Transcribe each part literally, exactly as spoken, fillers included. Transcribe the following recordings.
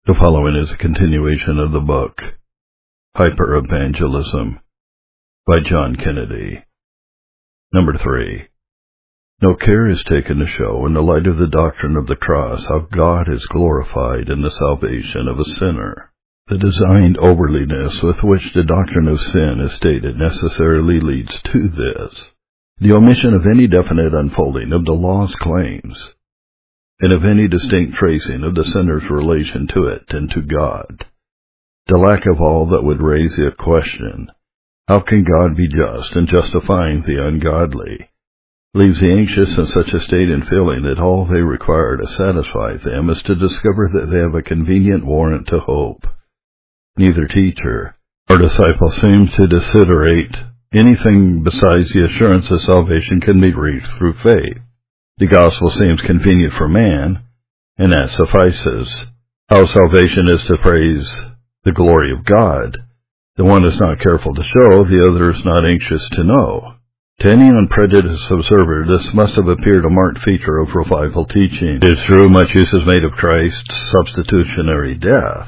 The following is a continuation of the book, Hyper-Evangelism, by John Kennedy. Number three. No care is taken to show, in the light of the doctrine of the cross, how God is glorified in the salvation of a sinner. The designed overliness with which the doctrine of sin is stated necessarily leads to this, the omission of any definite unfolding of the law's claims, and of any distinct tracing of the sinner's relation to it and to God. The lack of all that would raise the question, how can God be just in justifying the ungodly, leaves the anxious in such a state and feeling that all they require to satisfy them is to discover that they have a convenient warrant to hope. Neither teacher or disciple seems to desiderate anything besides the assurance that salvation can be reached through faith. The gospel seems convenient for man, and that suffices. How salvation is to praise the glory of God, the one is not careful to show, the other is not anxious to know. To any unprejudiced observer, this must have appeared a marked feature of revival teaching. It is true much use is made of Christ's substitutionary death,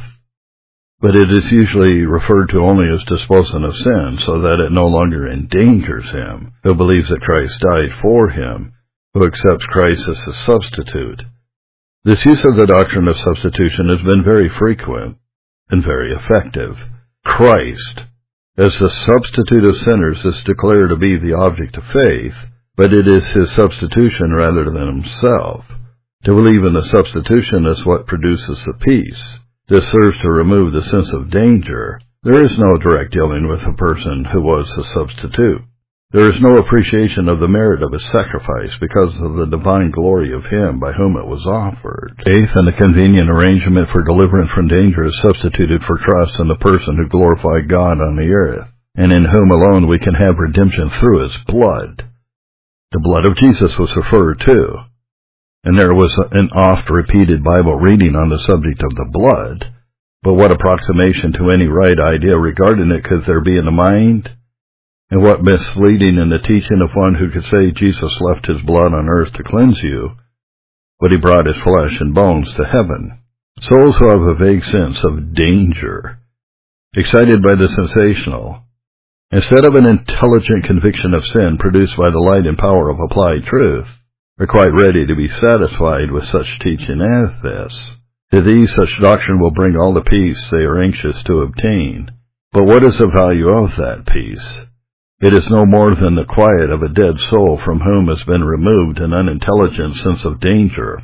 but it is usually referred to only as disposing of sin, so that it no longer endangers him who believes that Christ died for him, who accepts Christ as a substitute. This use of the doctrine of substitution has been very frequent and very effective. Christ, as the substitute of sinners, is declared to be the object of faith, but it is his substitution rather than himself. To believe in the substitution is what produces the peace. This serves to remove the sense of danger. There is no direct dealing with a person who was the substitute. There is no appreciation of the merit of his sacrifice because of the divine glory of him by whom it was offered. Faith and the convenient arrangement for deliverance from danger is substituted for trust in the person who glorified God on the earth, and in whom alone we can have redemption through his blood. The blood of Jesus was referred to, and there was an oft-repeated Bible reading on the subject of the blood, but what approximation to any right idea regarding it could there be in the mind? And what misleading in the teaching of one who could say Jesus left his blood on earth to cleanse you, but he brought his flesh and bones to heaven. Souls who have a vague sense of danger, excited by the sensational, instead of an intelligent conviction of sin produced by the light and power of applied truth, are quite ready to be satisfied with such teaching as this. To these, such doctrine will bring all the peace they are anxious to obtain. But what is the value of that peace? It is no more than the quiet of a dead soul from whom has been removed an unintelligent sense of danger.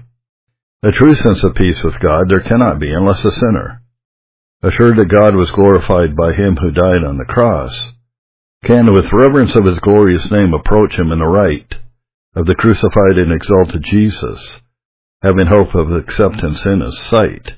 A true sense of peace with God there cannot be unless a sinner, assured that God was glorified by him who died on the cross, can with reverence of his glorious name approach him in the right of the crucified and exalted Jesus, having hope of acceptance in his sight.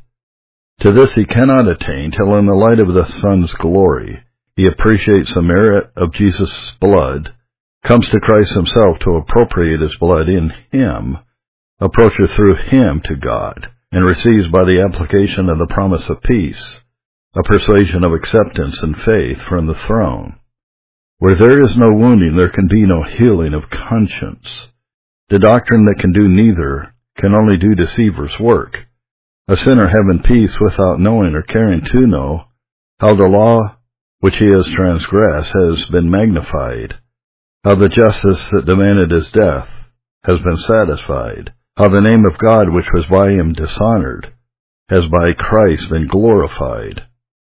To this he cannot attain till in the light of the Son's glory he appreciates the merit of Jesus' blood, comes to Christ himself to appropriate his blood in him, approaches through him to God, and receives by the application of the promise of peace, a persuasion of acceptance and faith from the throne. Where there is no wounding, there can be no healing of conscience. The doctrine that can do neither can only do deceiver's work. A sinner having peace without knowing or caring to know how the law which he has transgressed has been magnified, how the justice that demanded his death has been satisfied, how the name of God which was by him dishonored has by Christ been glorified,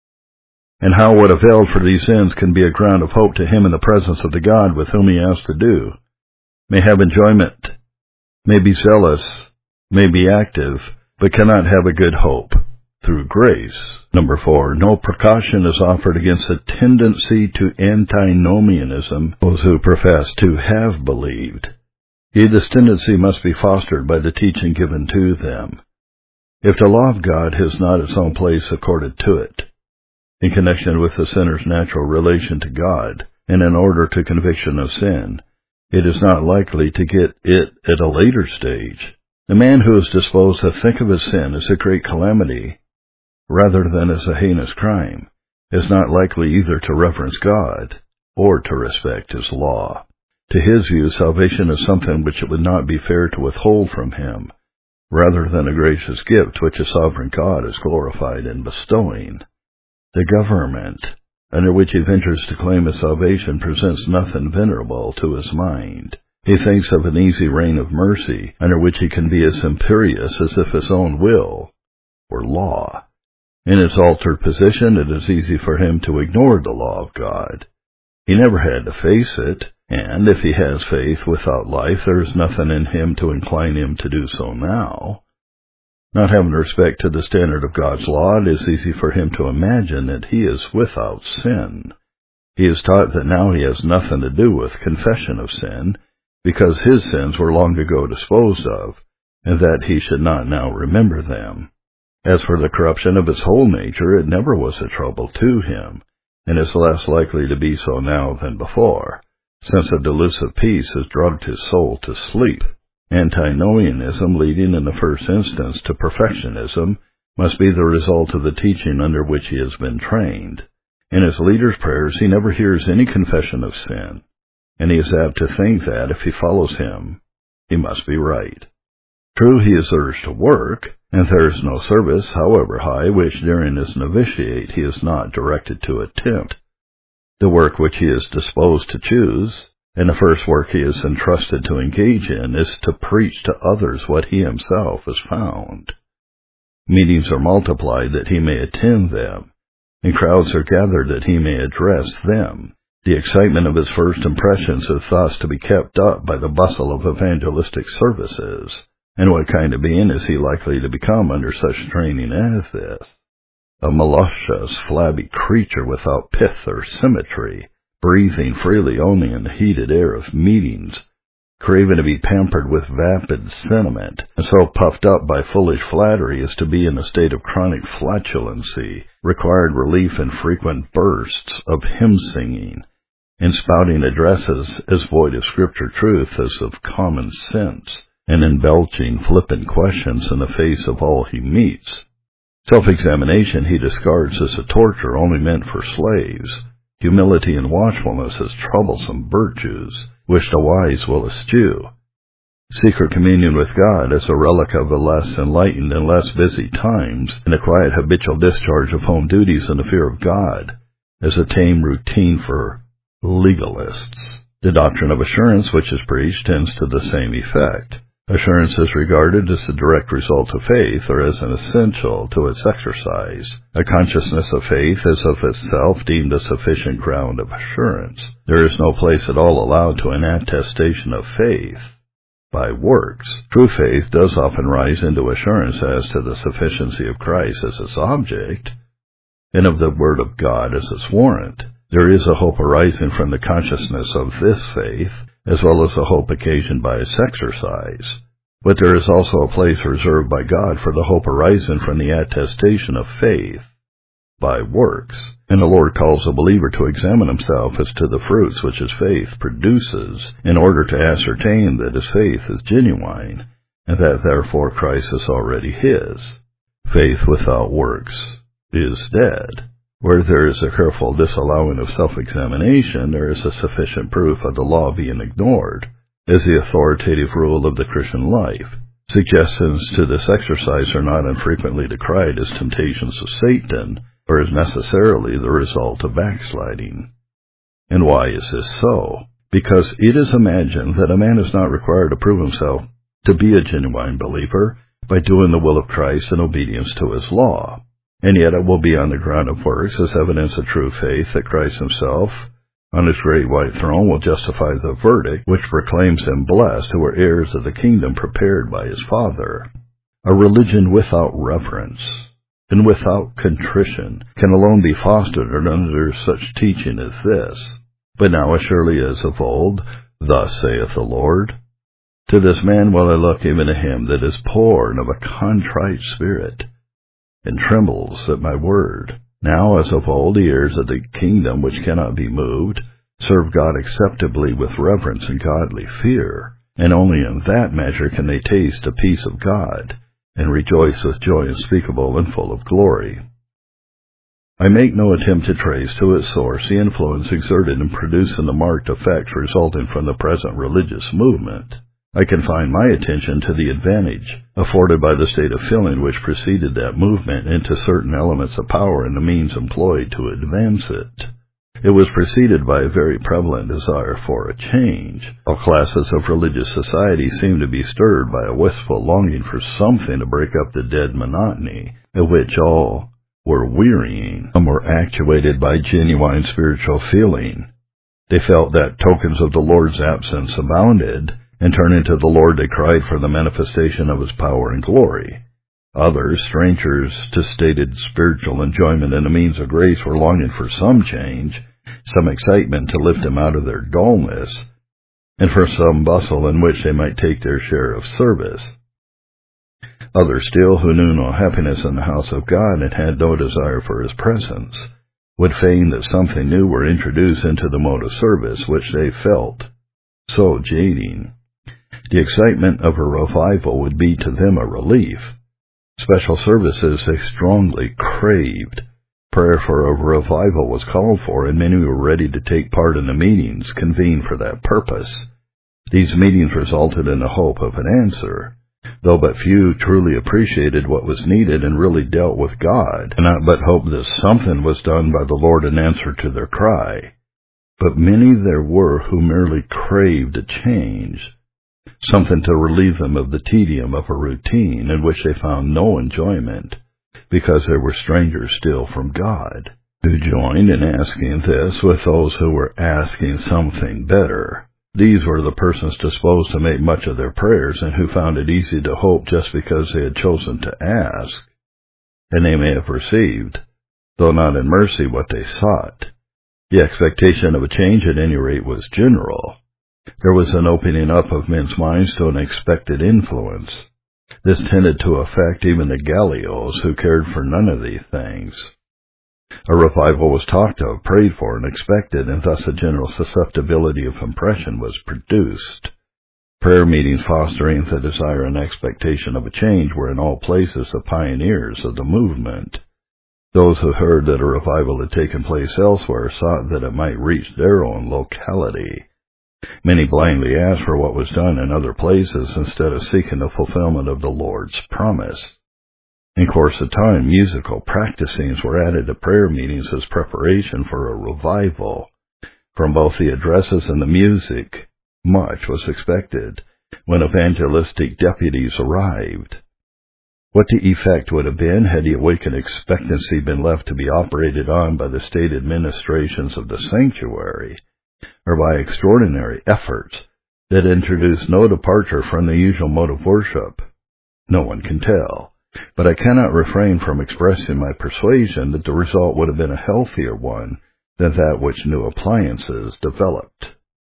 and how what availed for these ends can be a ground of hope to him in the presence of the God with whom he has to do, may have enjoyment, may be zealous, may be active, but cannot have a good hope through grace. Number four, no precaution is offered against a tendency to antinomianism, those who profess to have believed. Yet this tendency must be fostered by the teaching given to them. If the law of God has not its own place accorded to it, in connection with the sinner's natural relation to God, and in order to conviction of sin, it is not likely to get it at a later stage. The man who is disposed to think of his sin as a great calamity, rather than as a heinous crime, is not likely either to reverence God or to respect his law. To his view, salvation is something which it would not be fair to withhold from him, rather than a gracious gift which a sovereign God is glorified in bestowing. The government under which he ventures to claim his salvation presents nothing venerable to his mind. He thinks of an easy reign of mercy, under which he can be as imperious as if his own will were law. In his altered position, it is easy for him to ignore the law of God. He never had to face it, and if he has faith without life, there is nothing in him to incline him to do so now. Not having respect to the standard of God's law, it is easy for him to imagine that he is without sin. He is taught that now he has nothing to do with confession of sin, because his sins were long ago disposed of, and that he should not now remember them. As for the corruption of his whole nature, it never was a trouble to him, and is less likely to be so now than before, since a delusive peace has drugged his soul to sleep. Antinomianism, leading in the first instance to perfectionism, must be the result of the teaching under which he has been trained. In his leader's prayers he never hears any confession of sin, and he is apt to think that, if he follows him, he must be right. True, he is urged to work, and there is no service, however high, which during his novitiate he is not directed to attempt. The work which he is disposed to choose, and the first work he is entrusted to engage in, is to preach to others what he himself has found. Meetings are multiplied that he may attend them, and crowds are gathered that he may address them. The excitement of his first impressions is thus to be kept up by the bustle of evangelistic services. And what kind of being is he likely to become under such training as this? A malicious, flabby creature without pith or symmetry, breathing freely only in the heated air of meetings, craving to be pampered with vapid sentiment, and so puffed up by foolish flattery as to be in a state of chronic flatulency, required relief in frequent bursts of hymn-singing, in spouting addresses as void of scripture truth as of common sense, and in belching flippant questions in the face of all he meets. Self-examination he discards as a torture only meant for slaves. Humility and watchfulness as troublesome virtues, which the wise will eschew. Secret communion with God as a relic of the less enlightened and less busy times, and a quiet habitual discharge of home duties in the fear of God as a tame routine for legalists. The doctrine of assurance which is preached tends to the same effect. Assurance is regarded as the direct result of faith, or as an essential to its exercise. A consciousness of faith is of itself deemed a sufficient ground of assurance. There is no place at all allowed to an attestation of faith by works. True faith does often rise into assurance as to the sufficiency of Christ as its object, and of the Word of God as its warrant. There is a hope arising from the consciousness of this faith, as well as the hope occasioned by its exercise. But there is also a place reserved by God for the hope arising from the attestation of faith by works, and the Lord calls the believer to examine himself as to the fruits which his faith produces, in order to ascertain that his faith is genuine, and that therefore Christ is already his. Faith without works is dead. Where there is a careful disallowing of self-examination, there is a sufficient proof of the law being ignored as the authoritative rule of the Christian life. Suggestions to this exercise are not infrequently decried as temptations of Satan, or as necessarily the result of backsliding. And why is this so? Because it is imagined that a man is not required to prove himself to be a genuine believer by doing the will of Christ in obedience to his law. And yet it will be on the ground of works, as evidence of true faith, that Christ himself, on his great white throne, will justify the verdict which proclaims him blessed who are heirs of the kingdom prepared by his Father. A religion without reverence and without contrition can alone be fostered under such teaching as this. But now as surely as of old, thus saith the Lord, to this man will I look, even to him that is poor and of a contrite spirit, and trembles at my word. Now, as of old, the heirs of the kingdom which cannot be moved serve God acceptably with reverence and godly fear, and only in that measure can they taste the peace of God, and rejoice with joy unspeakable and full of glory. I make no attempt to trace to its source the influence exerted in producing the marked effects resulting from the present religious movement. I confine my attention to the advantage afforded by the state of feeling which preceded that movement and to certain elements of power and the means employed to advance it. It was preceded by a very prevalent desire for a change. All classes of religious society seemed to be stirred by a wistful longing for something to break up the dead monotony, of which all were wearying. Some were actuated by genuine spiritual feeling. They felt that tokens of the Lord's absence abounded, and turning to the Lord they cried for the manifestation of His power and glory. Others, strangers to stated spiritual enjoyment and the means of grace, were longing for some change, some excitement to lift them out of their dullness, and for some bustle in which they might take their share of service. Others still, who knew no happiness in the house of God and had no desire for His presence, would fain that something new were introduced into the mode of service which they felt so jading. The excitement of a revival would be to them a relief. Special services they strongly craved. Prayer for a revival was called for, and many were ready to take part in the meetings convened for that purpose. These meetings resulted in the hope of an answer, though but few truly appreciated what was needed and really dealt with God, and not but hoped that something was done by the Lord in answer to their cry. But many there were who merely craved a change, something to relieve them of the tedium of a routine in which they found no enjoyment, because they were strangers still from God, who joined in asking this with those who were asking something better. These were the persons disposed to make much of their prayers, and who found it easy to hope just because they had chosen to ask, and they may have received, though not in mercy, what they sought. The expectation of a change at any rate was general. There was an opening up of men's minds to an expected influence. This tended to affect even the Gallios, who cared for none of these things. A revival was talked of, prayed for, and expected, and thus a general susceptibility of impression was produced. Prayer meetings fostering the desire and expectation of a change were in all places the pioneers of the movement. Those who heard that a revival had taken place elsewhere sought that it might reach their own locality. Many blindly asked for what was done in other places instead of seeking the fulfillment of the Lord's promise. In course of time, musical practicings were added to prayer meetings as preparation for a revival. From both the addresses and the music, much was expected when evangelistic deputies arrived. What the effect would have been had the awakened expectancy been left to be operated on by the state administrations of the sanctuary, or by extraordinary efforts that introduced no departure from the usual mode of worship, no one can tell. But I cannot refrain from expressing my persuasion that the result would have been a healthier one than that which new appliances developed.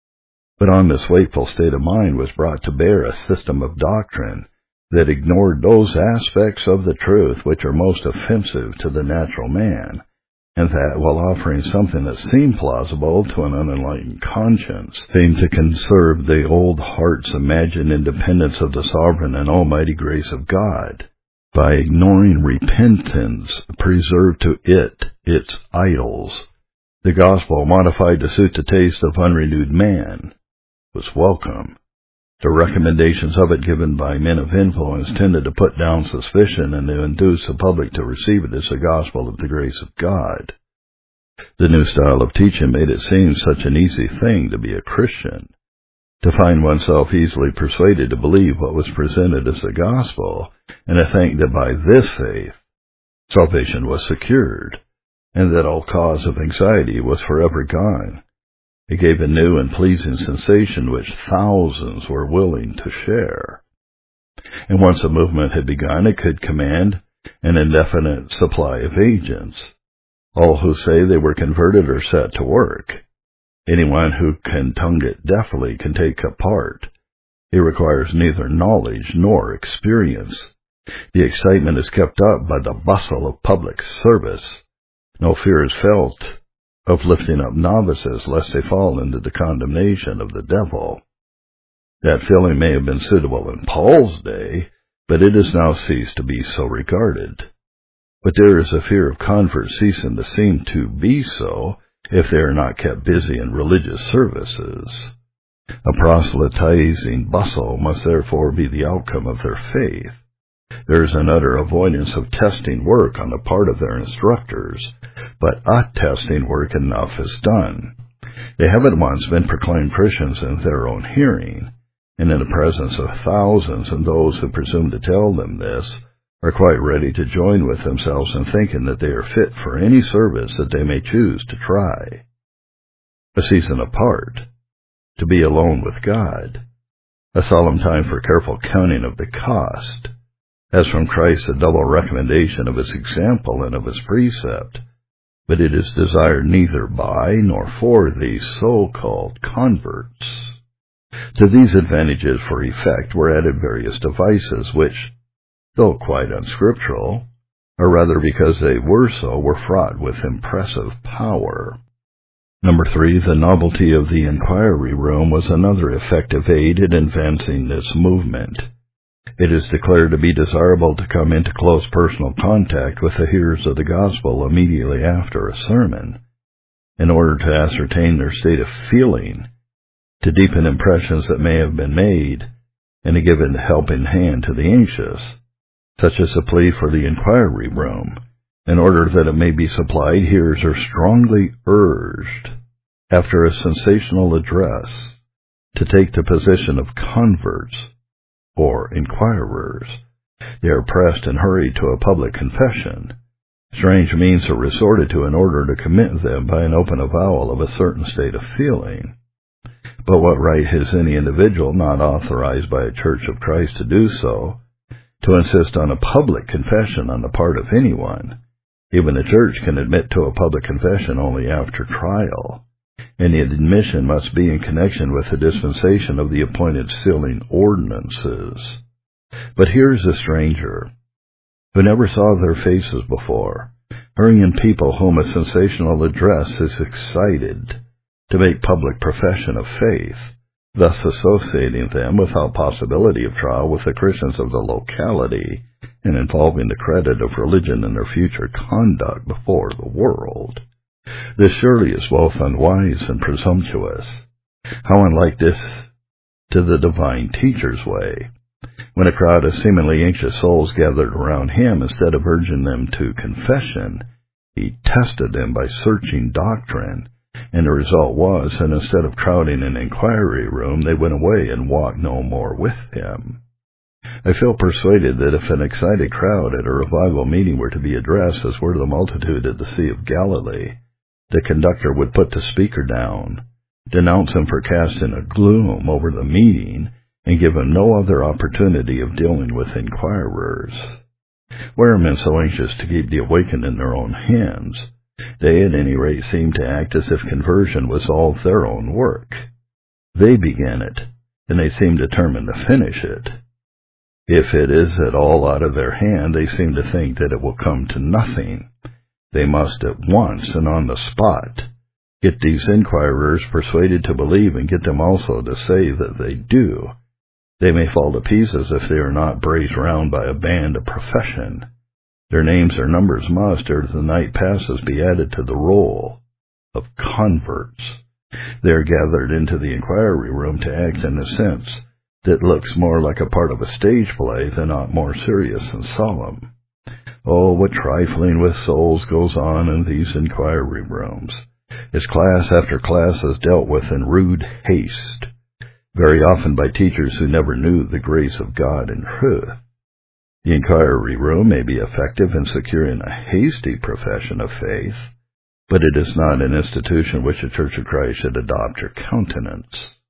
But on this wakeful state of mind was brought to bear a system of doctrine that ignored those aspects of the truth which are most offensive to the natural man, and that, while offering something that seemed plausible to an unenlightened conscience, aimed to conserve the old heart's imagined independence of the sovereign and almighty grace of God. By ignoring repentance, preserved to it its idols. The gospel, modified to suit the taste of unrenewed man, was welcome. The recommendations of it given by men of influence tended to put down suspicion and to induce the public to receive it as the gospel of the grace of God. The new style of teaching made it seem such an easy thing to be a Christian, to find oneself easily persuaded to believe what was presented as the gospel, and to think that by this faith salvation was secured, and that all cause of anxiety was forever gone. It gave a new and pleasing sensation which thousands were willing to share. And once a movement had begun, it could command an indefinite supply of agents. All who say they were converted are set to work. Anyone who can tongue it deftly can take a part. It requires neither knowledge nor experience. The excitement is kept up by the bustle of public service. No fear is felt of lifting up novices lest they fall into the condemnation of the devil. That feeling may have been suitable in Paul's day, but it has now ceased to be so regarded. But there is a fear of converts ceasing to seem to be so if they are not kept busy in religious services. A proselytizing bustle must therefore be the outcome of their faith. There is an utter avoidance of testing work on the part of their instructors, but attesting work enough is done. They have at once been proclaimed Christians in their own hearing, and in the presence of thousands, and those who presume to tell them this are quite ready to join with themselves in thinking that they are fit for any service that they may choose to try. A season apart, to be alone with God, a solemn time for careful counting of the cost, as from Christ a double recommendation of his example and of his precept, but it is desired neither by nor for these so-called converts. To these advantages for effect were added various devices which, though quite unscriptural, or rather because they were so, were fraught with impressive power. Number three, the novelty of the inquiry room was another effective aid in advancing this movement. It is declared to be desirable to come into close personal contact with the hearers of the gospel immediately after a sermon, in order to ascertain their state of feeling, to deepen impressions that may have been made, and to give a helping hand to the anxious, such as a plea for the inquiry room. In order that it may be supplied, hearers are strongly urged, after a sensational address, to take the position of converts, or inquirers. They are pressed and hurried to a public confession. Strange means are resorted to in order to commit them by an open avowal of a certain state of feeling. But what right has any individual not authorized by a Church of Christ to do so, to insist on a public confession on the part of anyone? Even a church can admit to a public confession only after trial, and the admission must be in connection with the dispensation of the appointed sealing ordinances. But here is a stranger, who never saw their faces before, hurrying people whom a sensational address has excited to make public profession of faith, thus associating them without possibility of trial with the Christians of the locality, and involving the credit of religion in their future conduct before the world. This surely is both unwise and presumptuous. How unlike this to the divine teacher's way, when a crowd of seemingly anxious souls gathered around him, instead of urging them to confession, he tested them by searching doctrine, and the result was that instead of crowding an inquiry room, they went away and walked no more with him. I feel persuaded that if an excited crowd at a revival meeting were to be addressed as were the multitude at the Sea of Galilee, the conductor would put the speaker down, denounce him for casting a gloom over the meeting, and give him no other opportunity of dealing with inquirers. Why are men so anxious to keep the awakened in their own hands? They at any rate seem to act as if conversion was all their own work. They began it, and they seem determined to finish it. If it is at all out of their hand, they seem to think that it will come to nothing. They must at once and on the spot get these inquirers persuaded to believe, and get them also to say that they do. They may fall to pieces if they are not braced round by a band of profession. Their names or numbers must, ere the night passes, be added to the roll of converts. They are gathered into the inquiry room to act in a sense that looks more like a part of a stage play than aught more serious and solemn. Oh, what trifling with souls goes on in these inquiry rooms, as class after class is dealt with in rude haste, very often by teachers who never knew the grace of God and truth. The inquiry room may be effective in securing a hasty profession of faith, but it is not an institution which the Church of Christ should adopt or countenance.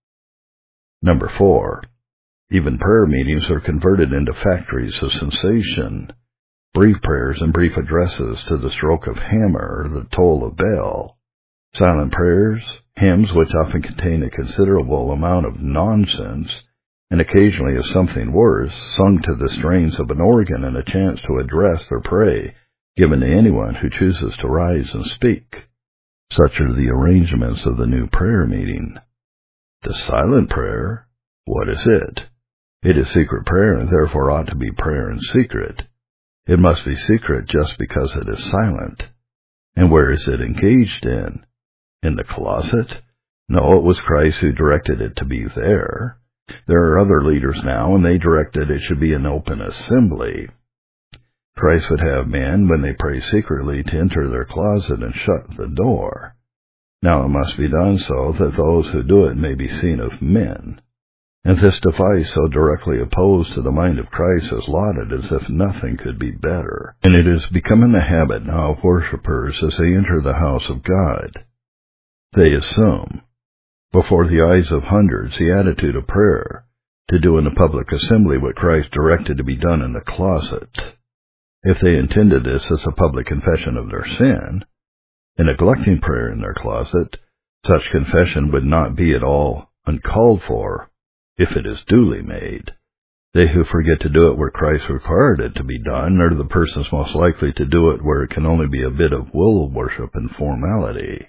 Number four, even prayer meetings are converted into factories of sensation. Brief prayers and brief addresses to the stroke of hammer or the toll of bell. Silent prayers, hymns which often contain a considerable amount of nonsense, and occasionally is something worse, sung to the strains of an organ, and a chance to address or pray given to anyone who chooses to rise and speak. Such are the arrangements of the new prayer meeting. The silent prayer, what is it? It is secret prayer, and therefore ought to be prayer in secret. It must be secret just because it is silent. And where is it engaged in? In the closet? No, it was Christ who directed it to be there. There are other leaders now, and they directed it should be an open assembly. Christ would have men, when they pray secretly, to enter their closet and shut the door. Now it must be done so that those who do it may be seen of men. And this device, so directly opposed to the mind of Christ, is lauded as if nothing could be better. And it is becoming the habit now of worshippers as they enter the house of God. They assume, before the eyes of hundreds, the attitude of prayer, to do in a public assembly what Christ directed to be done in the closet. If they intended this as a public confession of their sin, in neglecting prayer in their closet, such confession would not be at all uncalled for if it is duly made. They who forget to do it where Christ required it to be done are the persons most likely to do it where it can only be a bit of will worship and formality.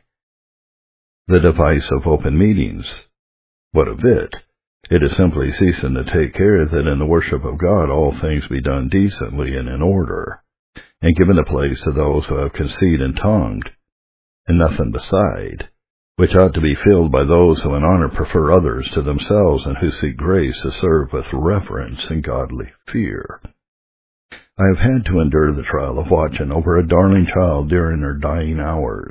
The device of open meetings, what of it? It is simply ceasing to take care that in the worship of God all things be done decently and in order, and given a place to those who have conceit and tongued, and nothing beside, which ought to be filled by those who in honor prefer others to themselves and who seek grace to serve with reverence and godly fear. I have had to endure the trial of watching over a darling child during her dying hours.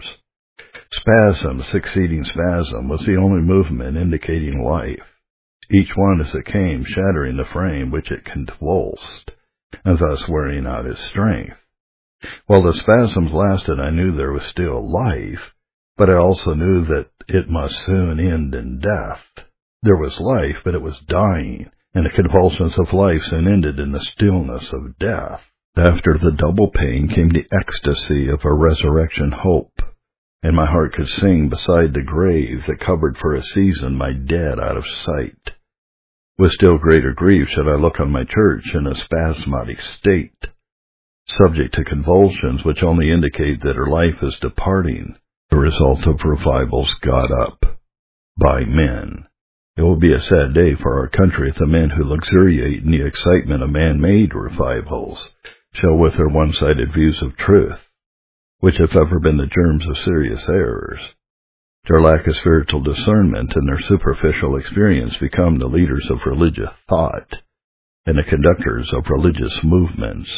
Spasm succeeding spasm was the only movement indicating life, each one as it came shattering the frame which it convulsed, and thus wearing out his strength. While the spasms lasted, I knew there was still life, but I also knew that it must soon end in death. There was life, but it was dying, and the convulsions of life soon ended in the stillness of death. After the double pain came the ecstasy of a resurrection hope, and my heart could sing beside the grave that covered for a season my dead out of sight. With still greater grief should I look on my church in a spasmodic state, subject to convulsions which only indicate that her life is departing, the result of revivals got up by men. It will be a sad day for our country if the men who luxuriate in the excitement of man-made revivals shall, with their one-sided views of truth, which have ever been the germs of serious errors, their lack of spiritual discernment and their superficial experience become the leaders of religious thought and the conductors of religious movements.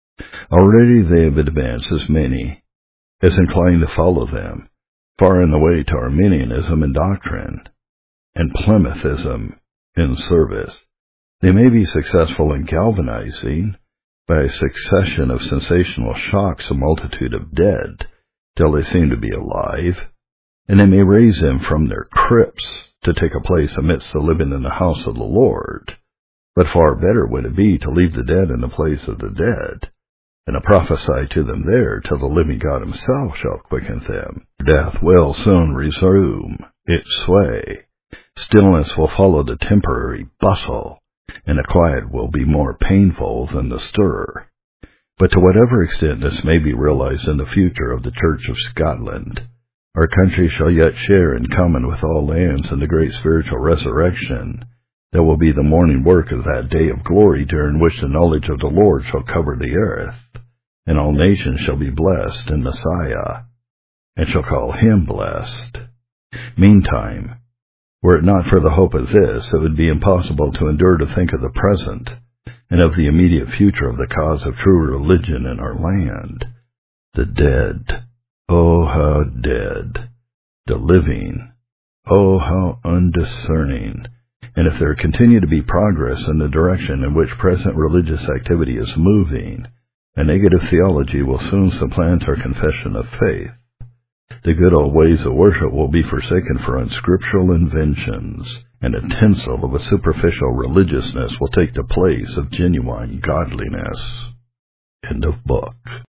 Already they have advanced as many as inclined to follow them, far in the way to Arminianism in doctrine, and Plymouthism in service. They may be successful in galvanizing, by a succession of sensational shocks, a multitude of dead, till they seem to be alive, and they may raise them from their crypts to take a place amidst the living in the house of the Lord. But far better would it be to leave the dead in the place of the dead, and to prophesy to them there till the living God himself shall quicken them. Death will soon resume its sway. Stillness will follow the temporary bustle, and the quiet will be more painful than the stir. But to whatever extent this may be realized in the future of the Church of Scotland, our country shall yet share in common with all lands in the great spiritual resurrection that will be the morning work of that day of glory, during which the knowledge of the Lord shall cover the earth, and all nations shall be blessed in Messiah, and shall call him blessed. Meantime, were it not for the hope of this, it would be impossible to endure to think of the present, and of the immediate future of the cause of true religion in our land. The dead, oh how dead! The living, oh how undiscerning! And if there continue to be progress in the direction in which present religious activity is moving, a negative theology will soon supplant our confession of faith. The good old ways of worship will be forsaken for unscriptural inventions, and a tinsel of a superficial religiousness will take the place of genuine godliness. End of book.